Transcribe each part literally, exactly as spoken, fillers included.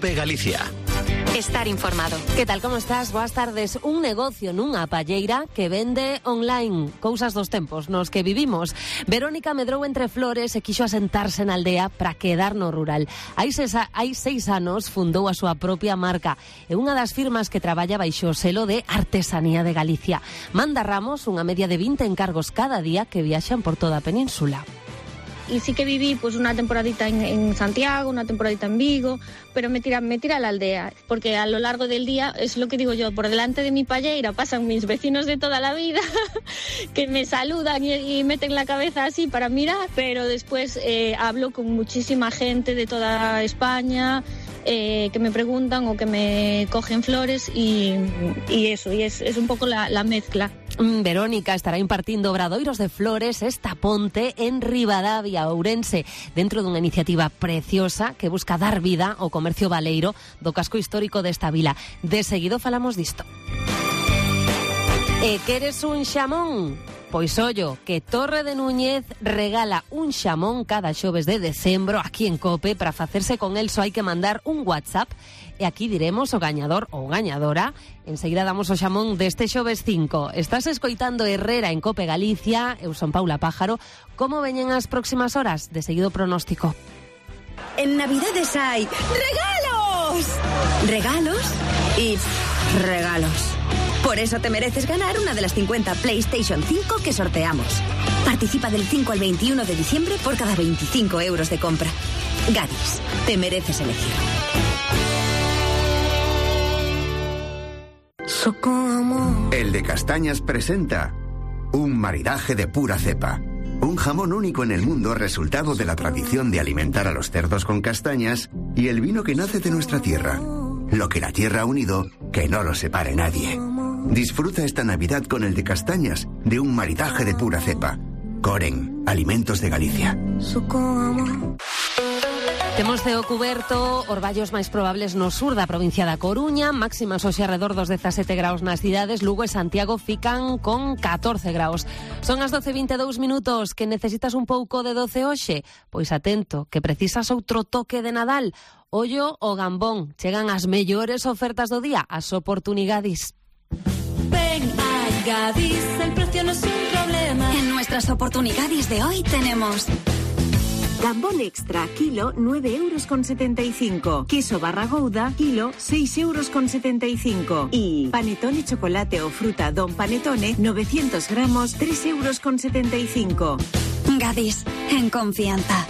COPE Galicia. Estar informado. Que tal, como estás? Boas tardes. Un negocio nunha palleira que vende online. Cousas dos tempos nos que vivimos. Verónica medrou entre flores e quixo asentarse na aldea para quedar no rural. Hai seis, hai seis anos fundou a súa propia marca. É unha das firmas que traballa baixo o selo de Artesanía de Galicia. Manda Ramos unha media de vinte encargos cada día que viaxan por toda a península. Y sí que viví pues una temporadita en, en Santiago, una temporadita en Vigo, pero me tira, me tira a la aldea, porque a lo largo del día, es lo que digo yo, por delante de mi palleira pasan mis vecinos de toda la vida, que me saludan y, y meten la cabeza así para mirar, pero después eh, hablo con muchísima gente de toda España, eh, que me preguntan o que me cogen flores y, y eso, y es, es un poco la, la mezcla. Verónica estará impartindo obradoiros de flores esta ponte en Ribadavia, Ourense, dentro dunha iniciativa preciosa que busca dar vida ao comercio baleiro do casco histórico desta vila. De seguido falamos disto. E queres un xamón? Pois ollo, que Torre de Núñez regala un xamón cada xoves de decembro aquí en COPE. Para facerse con el só hai que mandar un WhatsApp e aquí diremos o gañador ou gañadora. Enseguida damos o xamón deste xoves cinco. Estás escoitando Herrera en COPE Galicia. Eu son Paula Pájaro. Como veñen as próximas horas? De seguido pronóstico. En Navidades hay regalos, regalos y regalos. Por eso te mereces ganar una de las cincuenta PlayStation cinco que sorteamos. Participa del cinco al veintiuno de diciembre por cada veinticinco euros de compra. Gadis, te mereces elegir. El de Castañas presenta un maridaje de pura cepa. Un jamón único en el mundo, resultado de la tradición de alimentar a los cerdos con castañas y el vino que nace de nuestra tierra. Lo que la tierra ha unido, que no lo separe nadie. Disfruta esta Navidad con el de Castañas, de un maridaje de pura cepa. Coren, Alimentos de Galicia. Temos ceo cuberto, orballos máis probables no sur da provincia da Coruña, máximas hoxe alrededor dos dezasete graus nas cidades, Lugo e Santiago fican con catorce graus. Son as doce e vinte e dous minutos. Que necesitas un pouco de doce hoxe? Pois atento, que precisas outro toque de Nadal. Ollo o gambón, chegan as mellores ofertas do día, as oportunidades. Ven a Gadis, el precio no es un problema. En nuestras oportunidades de hoy tenemos gambón extra, kilo, nueve euros con setenta y cinco. Queso barra gouda, kilo, seis euros con setenta y cinco. Y panetone chocolate o fruta Don Panetone, novecientos gramos, tres euros con setenta y cinco. Gadis, en confianza.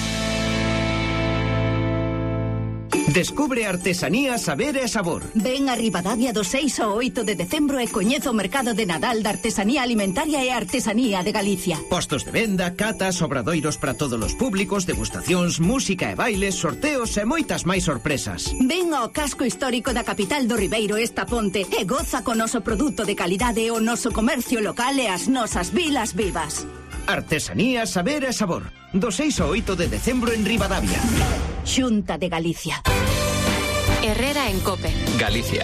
Descubre artesanía, saber e sabor. Ven a Ribadavia do seis ao oito de decembro e coñezo o mercado de Nadal da artesanía alimentaria e artesanía de Galicia. Postos de venda, catas, obradoiros para todos os públicos, degustacións, música e bailes, sorteos e moitas máis sorpresas. Ven ao casco histórico da capital do Ribeiro esta ponte e goza con noso produto de calidade e o noso comercio local e as nosas vilas vivas. Artesanía, saber e sabor. Do seis ao oito de decembro en Ribadavia. Xunta de Galicia. Herrera en COPE Galicia.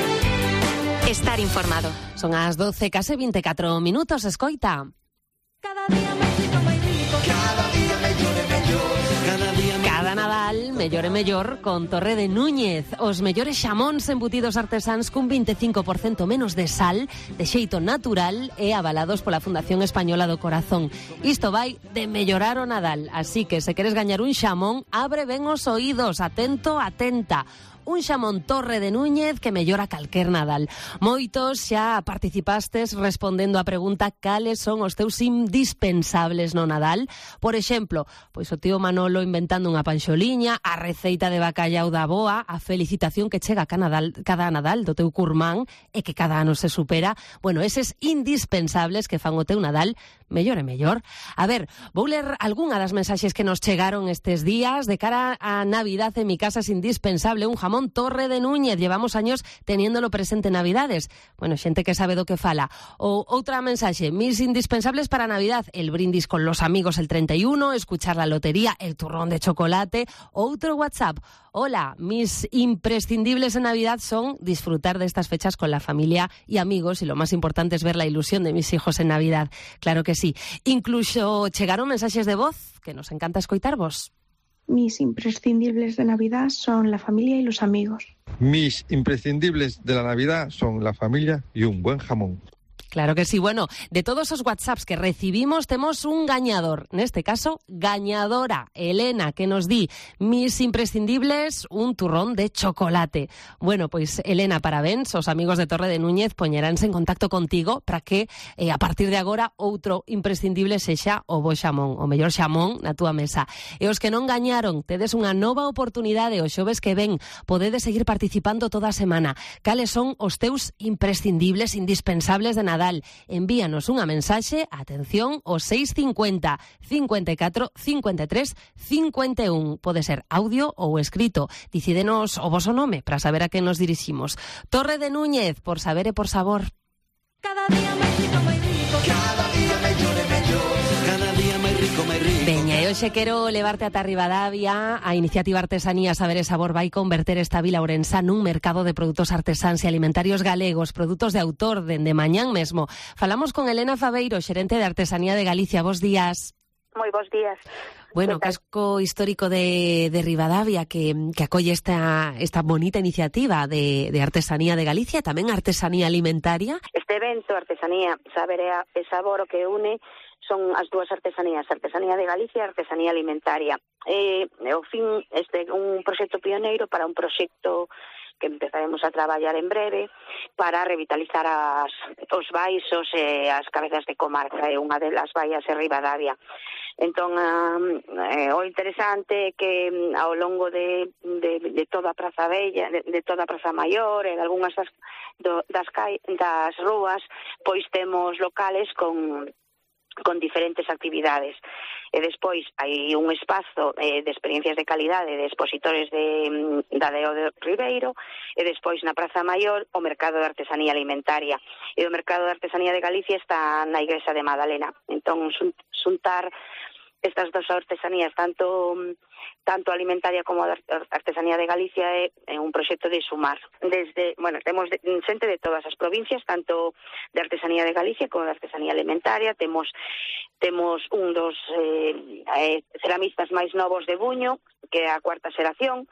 Estar informado. Son as doce, case vinte e catro minutos, escoita. Cada día máis rico, máis rico. Cada día mellor e mellor. Cada día Cada Nadal, mellor e mellor, con Torre de Núñez. Os mellores xamóns embutidos artesáns cun vinte e cinco por cento menos de sal, de xeito natural e avalados pola Fundación Española do Corazón. Isto vai de mellorar o Nadal, así que se queres gañar un xamón, abre ben os oídos, atento, atenta. Un xamón Torre de Núñez que mellora calquer Nadal. Moitos xa participastes respondendo á pregunta cales son os teus indispensables no Nadal. Por exemplo, pois o tío Manolo inventando unha panxoliña, a receita de bacallau da boa, a felicitación que chega cada Nadal, cada Nadal do teu curmán e que cada ano se supera. Bueno, eses indispensables que fan o teu Nadal mellor e mellor. A ver, vou ler algunha das mensaxes que nos chegaron estes días. De cara a Navidad, en mi casa es indispensable un jamón Torre de Núñez. Llevamos años teniéndolo presente en Navidades. Bueno, xente que sabe do que fala. Ou outra mensaxe, mis indispensables para Navidad, el brindis con los amigos el treinta y uno, escuchar la lotería, el turrón de chocolate. Outro WhatsApp, hola, mis imprescindibles en Navidad son disfrutar de estas fechas con la familia y amigos, y lo más importante es ver la ilusión de mis hijos en Navidad. Claro que sí. Incluso chegaron mensaxes de voz que nos encanta escoitarvos. Mis imprescindibles de Navidad son la familia y los amigos. Mis imprescindibles de la Navidad son la familia y un buen jamón. Claro que sí. Bueno, de todos esos WhatsApps que recibimos, tenemos un gañador. En este caso, gañadora, Elena, que nos di mis imprescindibles, un turrón de chocolate. Bueno, pues, Elena, parabéns. Os amigos de Torre de Núñez poñeránse en contacto contigo para que, eh, a partir de agora, outro imprescindible sexa o bo xamón, o mellor xamón na túa mesa. E os que non gañaron, tedes unha nova oportunidade. O xoves que ven, podedes seguir participando toda a semana. Cales son os teus imprescindibles, indispensables de Nadal? Envíanos unha mensaxe, atención, o seis cincuenta, cincuenta y catro, cincuenta y tres, cincuenta y un. Pode ser audio ou escrito. Dicídenos o voso nome para saber a que nos diriximos. Torre de Núñez, por saber e por sabor. Cada día máis rico, máis rico. Cada día mellor e mellor. Cada día máis rico, máis rico. Veña, e hoxe quero levarte ata Ribadavia. A iniciativa Artesanía Saber e Sabor vai converter esta vila ourensa nun mercado de produtos artesáns e alimentarios galegos, produtos de autor, dende mañán mesmo. Falamos con Elena Faveiro, xerente de Artesanía de Galicia. Bos días. Moi bos días. Bueno, casco histórico de, de Ribadavia que, que acolle esta, esta bonita iniciativa de, de Artesanía de Galicia, tamén Artesanía Alimentaria. Este evento, Artesanía Saber e Sabor, o que une son as dúas artesanías, Artesanía de Galicia e Artesanía Alimentaria. E, ao fin, este un proxecto pioneiro para un proxecto que empezaremos a traballar en breve para revitalizar as, os baixos e as cabezas de comarca, e unha delas vai a ser Ribadavia. Entón, eh, o interesante é que ao longo de, de, de toda a Praza Bella, de, de toda a Praza Maior e de algunhas das, do, das, cai, das rúas, pois temos locales con con diferentes actividades. E despois hai un espazo eh, de experiencias de calidade de expositores de, da D O de Ribeiro, e despois na Praza Maior o Mercado de Artesanía Alimentaria. E o Mercado de Artesanía de Galicia está na Igrexa de Madalena. Entón, xuntar estas dos artesanías, tanto tanto alimentaria como a Artesanía de Galicia, é, é un proxecto de sumar. Desde, bueno, temos de, xente de todas as provincias, tanto de Artesanía de Galicia como de Artesanía Alimentaria. Temos temos un dos eh, eh, ceramistas máis novos de Buño, que é a cuarta xeración.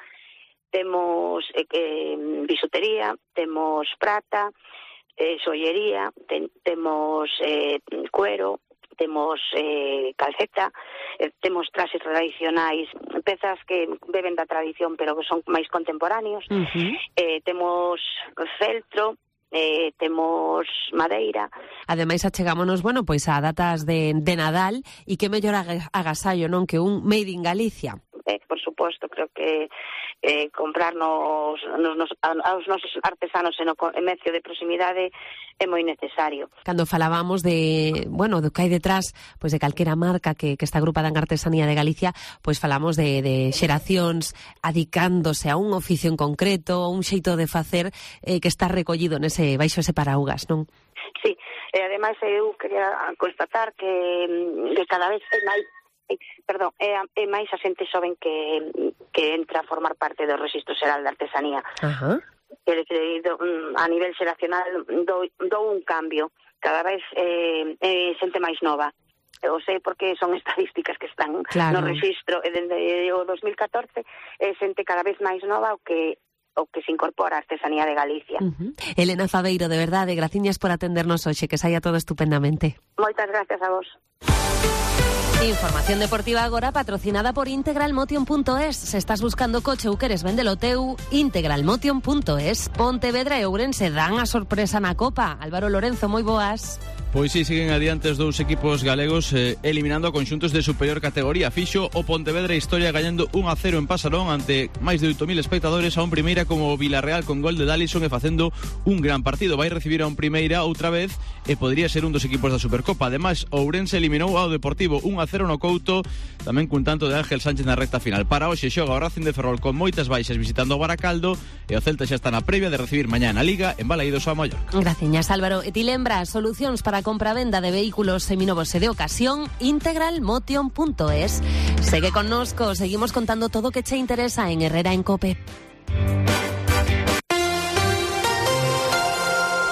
Temos eh, eh, bisutería, temos prata, eh, sollería, ten, temos eh, cuero, temos eh, calceta, eh, temos traxes tradicionais, pezas que beben da tradición pero que son máis contemporáneos. Uh-huh. eh, temos feltro, eh, temos madeira. Ademais, achegámonos, bueno, pois a datas de, de Nadal, e que mellor agasallo, non, que un Made in Galicia. Eh, por suposto, creo que eh, comprarnos nos, nos, aos nosos artesanos en o comercio de proximidade é moi necesario. Cando falábamos de, bueno, do que hai detrás, pois de calquera marca que, que está agrupada en Artesanía de Galicia, pois falamos de, de xeracións adicándose a un oficio en concreto, un xeito de facer eh, que está recollido nese baixo ese paraugas, non? Sí, e ademais eu quería constatar que, que cada vez é máis Perdón, é, é máis a xente xoven que, que entra a formar parte do Rexistro Xeral de Artesanía. Ajá. Que, que do, a nivel xeracional dou, dou un cambio. Cada vez é eh, xente máis nova. Eu sei porque son estadísticas que están claro. no rexistro. E dende o dos mil catorce é xente cada vez máis nova o que o que se incorpora a Artesanía de Galicia. Uh-huh. Elena Faveiro, de verdade, graciñas por atendernos hoxe, que saia todo estupendamente. Moitas gracias a vos. Información deportiva agora patrocinada por Integralmotion punto es. Se estás buscando coche ou queres vendelo teu, Integralmotion punto es. Pontevedra e Ourense dan a sorpresa na Copa. Álvaro Lorenzo, moi boas. Pois sí, siguen adiante os dous equipos galegos eh, eliminando a conxuntos de superior categoría. Fixo o Pontevedra Historia gañando un a cero en Pasarón ante máis de oito mil espectadores, a un Primeira como Vilarreal con gol de Dallison e facendo un gran partido. Vai recibir a un Primeira outra vez e podría ser un dos equipos da Supercopa. Ademais, Ourense eliminou ao Deportivo un a cero no Couto, tamén cun tanto de Ángel Sánchez na recta final. Para hoxe xoga o Racing de Ferrol con moitas baixas visitando o Baracaldo, e o Celta xa está na previa de recibir mañá na Liga en Balaídos ao Mallorca. Graciñas, Álvaro. E ti lembras solucións para compra-venda de vehículos seminovos e de ocasión, Integralmotion punto es. Segue connosco, seguimos contando todo o que che interesa en Herrera en Cope.